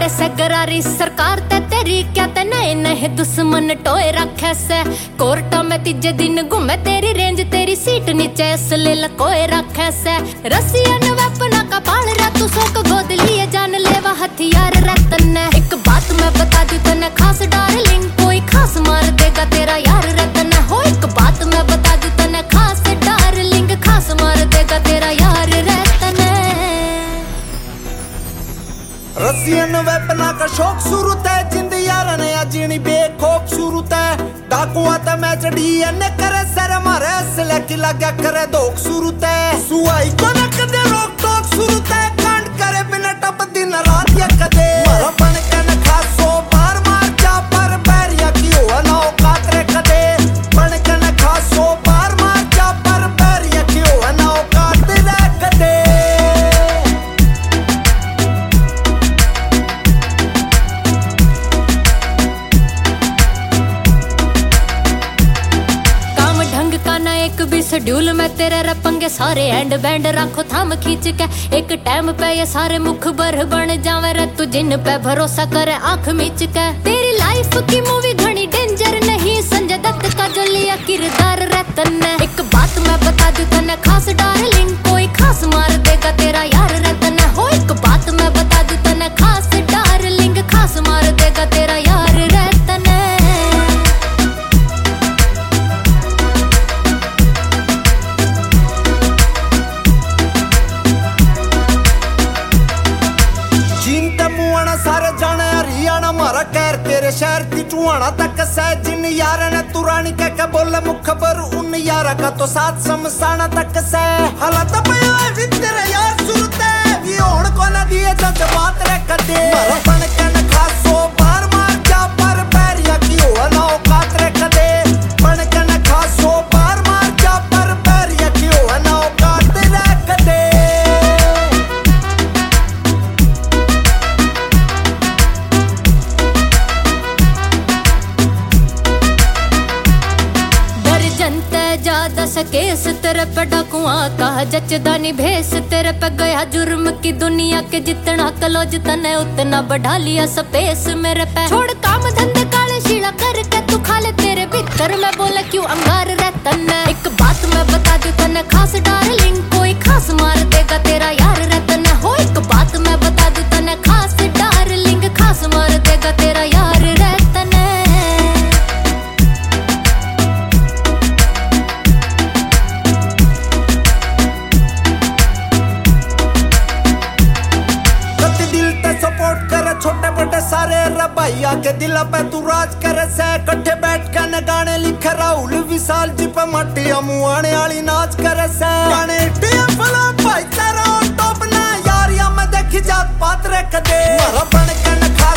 करे से गरारी सरकार ते तेरी क्या ते नए नए दुश्मन टोए रखे से कोर्टा में तीजे दिन घूमे तेरी रेंज तेरी सीट नीचे इसलिए लकोए रखे से रसियन वेपना का पाल रहा तू सोक गोद लिए जान लेवा हथियार रतन एक बात मैं बता दूं तने खास डार्लिंग कोई खास मार देगा तेरा यार रतन हो एक बात मैं बता दूं तने खास डार्लिंग खास मार देगा तेरा यार रतन रसियन वेपना का शौक शुरू है जिंद यार ने जीनी बेखौफ शुरू है डाकुआ ते मैच डीएन करे सर मारे असले की लगा करे दोख शुरू है सुआई को न कदे रोक टोक शुरू है कांड करे बिना टप दिन रात या कदे मरा बन के न खासो बार मार जा पर बैरिया की हो ना कातरे कदे बन के न खासो बार मार जा पर बैरिया की हो ना कातरे कदे एक भी शेड्यूल में तेरे रपंगे सारे एंड बैंड रखो थाम खींच के एक टाइम पे ये सारे मुख बर बन जावे रे तू जिन पे भरोसा करे आंख मीच के तेरी लाइफ की मूवी घनी डेंजर नहीं संजय दत्त का जो लिया किरदार रतन एक बात मैं बता दूं तने खास डार्लिंग कोई खास मार देगा तेरा यार रतन हो एक बात मैं बता दूं तने खास डार्लिंग खास मार देगा तेरा यार रतन सारे जाने हरियाणा मारा कैर तेरे शहर की चुहाना तक सह जिन यार ने तुरानी कह बोले मुखबर उन यारा का तो साथ समसाना तक सह हालात पया भी तेरे यार सुरते ये होण को न दिए जज बात रे कदे मारा बन के न खासो बार मार जा पर बैरिया की हो ना औकात रे कदे बन के न खासो बार मार जा पर बैरिया की हो ना औकात रे कदे ज्यादा सकेस तेरे पे डाकुआ का जचदानी भेस तेरे पे गया जुर्म की दुनिया के जितना कलोज तने उतना बढ़ा लिया स्पेस मेरे पे छोड़ काम धंधे काले शीला करके तू खा ले तेरे भीतर में बोला क्यों अंगार रतन एक बात मैं बता दूं तने खास डार्लिंग कोई खास मार देगा तेरा यार रतन हो एक बात मैं बता दूं तने खास डार्लिंग खास मार देगा तेरा यार रतन सपोर्ट करे छोटे बड़े सारे रबाइया के दिल पे तू राज करे से कट्ठे बैठ के न गाने लिखे राहुल विशाल जी पे मटिया मुआने वाली नाच करे से गाने टिया फला भाईचारा टॉप ना यारिया में देखी जात पात रे कदे मरा बन के न खा